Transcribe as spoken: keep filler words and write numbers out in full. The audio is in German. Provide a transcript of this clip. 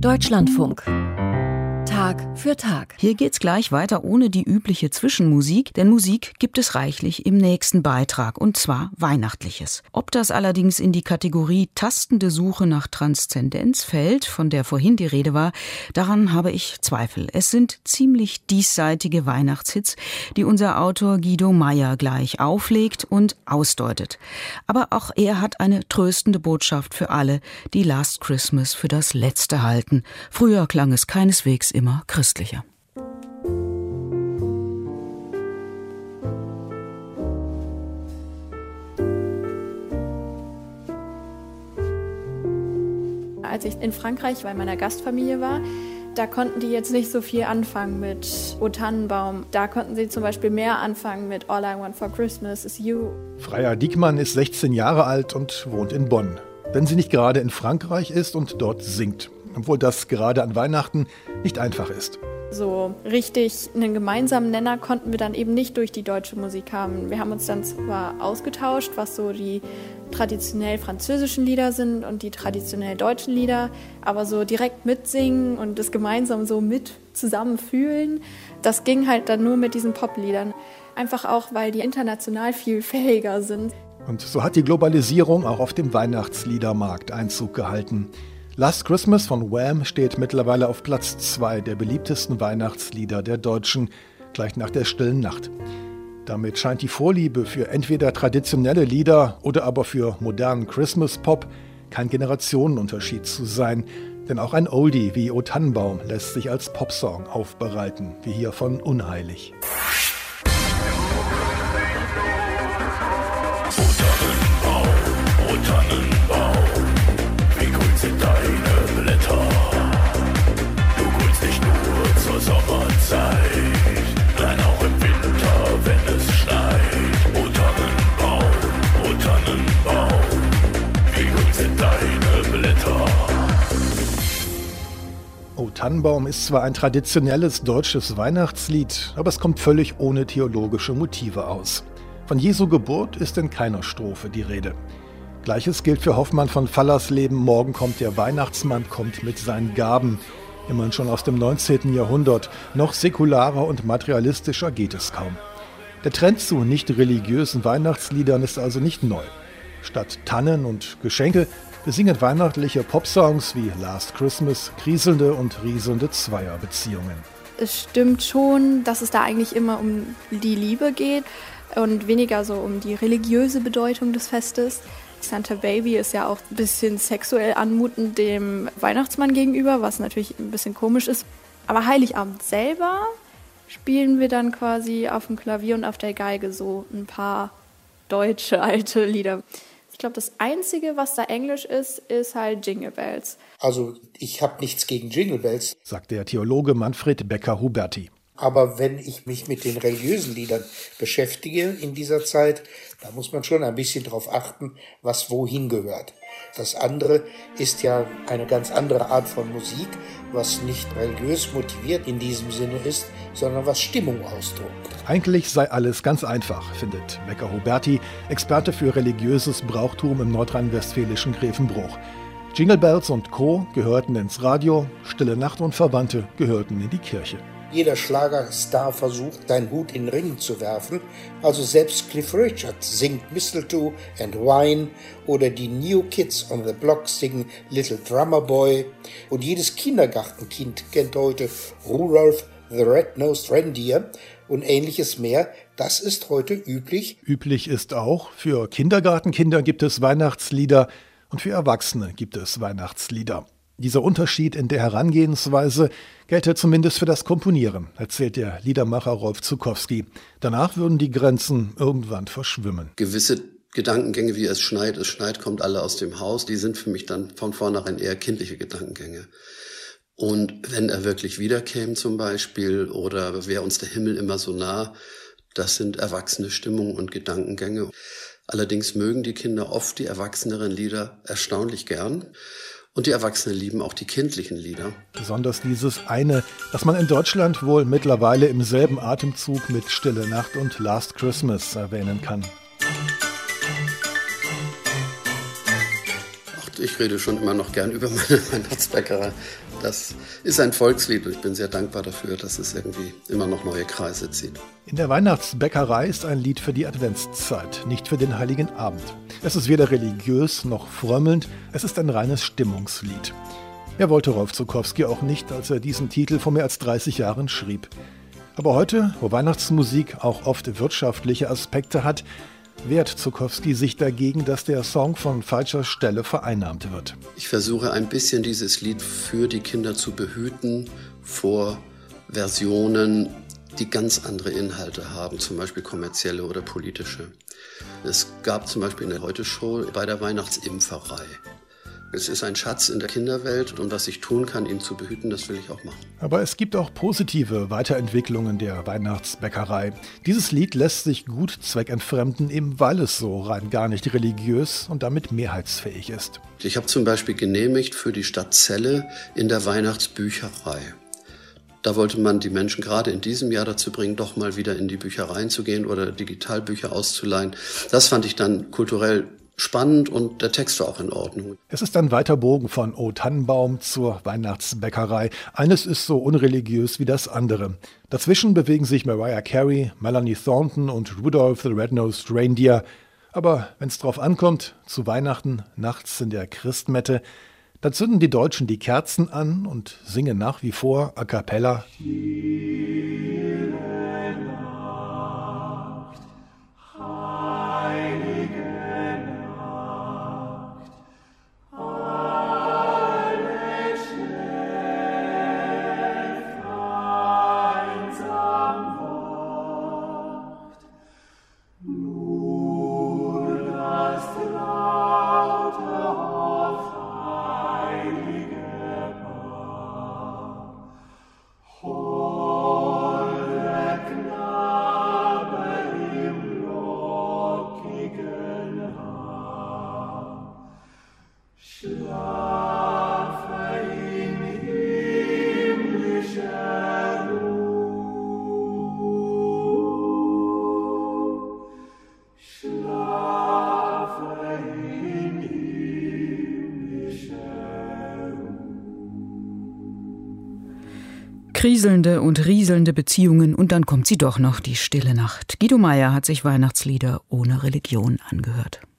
Deutschlandfunk. Tag für Tag. Hier geht's gleich weiter ohne die übliche Zwischenmusik, denn Musik gibt es reichlich im nächsten Beitrag, und zwar Weihnachtliches. Ob das allerdings in die Kategorie tastende Suche nach Transzendenz fällt, von der vorhin die Rede war, daran habe ich Zweifel. Es sind ziemlich diesseitige Weihnachtshits, die unser Autor Guido Meyer gleich auflegt und ausdeutet. Aber auch er hat eine tröstende Botschaft für alle, die Last Christmas für das Letzte halten. Früher klang es keineswegs immer christlicher. Als ich in Frankreich bei meiner Gastfamilie war, da konnten die jetzt nicht so viel anfangen mit O Tannenbaum. Da konnten sie zum Beispiel mehr anfangen mit All I Want for Christmas is You. Freya Diekmann ist sechzehn Jahre alt und wohnt in Bonn. Wenn sie nicht gerade in Frankreich ist und dort singt. Obwohl das gerade an Weihnachten nicht einfach ist. So richtig einen gemeinsamen Nenner konnten wir dann eben nicht durch die deutsche Musik haben. Wir haben uns dann zwar ausgetauscht, was so die traditionell französischen Lieder sind und die traditionell deutschen Lieder, aber so direkt mitsingen und das gemeinsam so mit zusammen fühlen, das ging halt dann nur mit diesen Popliedern. Einfach auch, weil die international viel fähiger sind. Und so hat die Globalisierung auch auf dem Weihnachtsliedermarkt Einzug gehalten. Last Christmas von Wham steht mittlerweile auf Platz zwei der beliebtesten Weihnachtslieder der Deutschen, gleich nach der Stillen Nacht. Damit scheint die Vorliebe für entweder traditionelle Lieder oder aber für modernen Christmas-Pop kein Generationenunterschied zu sein. Denn auch ein Oldie wie O Tannenbaum lässt sich als Popsong aufbereiten, wie hier von Unheilig. O Tannenbaum, O Tannenbaum, wie grün sind deine Blätter. Du grünst nicht nur zur Sommerzeit, nein auch im Winter, wenn es schneit. O Tannenbaum, O Tannenbaum, wie grün sind deine Blätter. O Tannenbaum ist zwar ein traditionelles deutsches Weihnachtslied, aber es kommt völlig ohne theologische Motive aus. Von Jesu Geburt ist in keiner Strophe die Rede. Gleiches gilt für Hoffmann von Fallersleben. Morgen kommt der Weihnachtsmann, kommt mit seinen Gaben. Immerhin schon aus dem neunzehnten Jahrhundert. Noch säkularer und materialistischer geht es kaum. Der Trend zu nicht religiösen Weihnachtsliedern ist also nicht neu. Statt Tannen und Geschenke besingen weihnachtliche Popsongs wie Last Christmas kriselnde und rieselnde Zweierbeziehungen. Es stimmt schon, dass es da eigentlich immer um die Liebe geht und weniger so um die religiöse Bedeutung des Festes. Santa Baby ist ja auch ein bisschen sexuell anmutend dem Weihnachtsmann gegenüber, was natürlich ein bisschen komisch ist. Aber Heiligabend selber spielen wir dann quasi auf dem Klavier und auf der Geige so ein paar deutsche alte Lieder. Ich glaube, das Einzige, was da Englisch ist, ist halt Jingle Bells. Also ich habe nichts gegen Jingle Bells, sagt der Theologe Manfred Becker-Huberti. Aber wenn ich mich mit den religiösen Liedern beschäftige in dieser Zeit, da muss man schon ein bisschen drauf achten, was wohin gehört. Das andere ist ja eine ganz andere Art von Musik, was nicht religiös motiviert in diesem Sinne ist, sondern was Stimmung ausdrückt. Eigentlich sei alles ganz einfach, findet Becker-Huberti, Experte für religiöses Brauchtum im nordrhein-westfälischen Grevenbruch. Jingle Bells und Co. gehörten ins Radio, Stille Nacht und Verwandte gehörten in die Kirche. Jeder Schlagerstar versucht, seinen Hut in den Ring zu werfen. Also selbst Cliff Richard singt Mistletoe and Wine oder die New Kids on the Block singen Little Drummer Boy. Und jedes Kindergartenkind kennt heute Rudolph the Red-Nosed Reindeer und ähnliches mehr. Das ist heute üblich. Üblich ist auch, für Kindergartenkinder gibt es Weihnachtslieder und für Erwachsene gibt es Weihnachtslieder. Dieser Unterschied in der Herangehensweise gelte zumindest für das Komponieren, erzählt der Liedermacher Rolf Zuckowski. Danach würden die Grenzen irgendwann verschwimmen. Gewisse Gedankengänge wie es schneit, es schneit, kommt alle aus dem Haus, die sind für mich dann von vornherein eher kindliche Gedankengänge. Und wenn er wirklich wiederkäme zum Beispiel oder wäre uns der Himmel immer so nah, das sind erwachsene Stimmungen und Gedankengänge. Allerdings mögen die Kinder oft die erwachseneren Lieder erstaunlich gern. Und die Erwachsenen lieben auch die kindlichen Lieder. Besonders dieses eine, das man in Deutschland wohl mittlerweile im selben Atemzug mit Stille Nacht und Last Christmas erwähnen kann. Ach, ich rede schon immer noch gern über meine Weihnachtsbäckerei. Das ist ein Volkslied und ich bin sehr dankbar dafür, dass es irgendwie immer noch neue Kreise zieht. In der Weihnachtsbäckerei ist ein Lied für die Adventszeit, nicht für den Heiligen Abend. Es ist weder religiös noch frömmelnd, es ist ein reines Stimmungslied. Er wollte Rolf Zuckowski auch nicht, als er diesen Titel vor mehr als dreißig Jahren schrieb. Aber heute, wo Weihnachtsmusik auch oft wirtschaftliche Aspekte hat, wehrt Zuckowski sich dagegen, dass der Song von falscher Stelle vereinnahmt wird. Ich versuche ein bisschen dieses Lied für die Kinder zu behüten vor Versionen, die ganz andere Inhalte haben, zum Beispiel kommerzielle oder politische. Es gab zum Beispiel in der Heute-Show bei der Weihnachtsimpferei. Es ist ein Schatz in der Kinderwelt und was ich tun kann, ihn zu behüten, das will ich auch machen. Aber es gibt auch positive Weiterentwicklungen der Weihnachtsbäckerei. Dieses Lied lässt sich gut zweckentfremden, eben weil es so rein gar nicht religiös und damit mehrheitsfähig ist. Ich habe zum Beispiel genehmigt für die Stadt Celle in der Weihnachtsbücherei. Da wollte man die Menschen gerade in diesem Jahr dazu bringen, doch mal wieder in die Büchereien zu gehen oder Digitalbücher auszuleihen. Das fand ich dann kulturell spannend und der Text war auch in Ordnung. Es ist ein weiter Bogen von O Tannenbaum zur Weihnachtsbäckerei. Eines ist so unreligiös wie das andere. Dazwischen bewegen sich Mariah Carey, Melanie Thornton und Rudolph the Red-Nosed Reindeer. Aber wenn es drauf ankommt, zu Weihnachten, nachts in der Christmette, dann zünden die Deutschen die Kerzen an und singen nach wie vor a cappella. Kriselnde und rieselnde Beziehungen und dann kommt sie doch noch, die stille Nacht. Guido Meyer hat sich Weihnachtslieder ohne Religion angehört.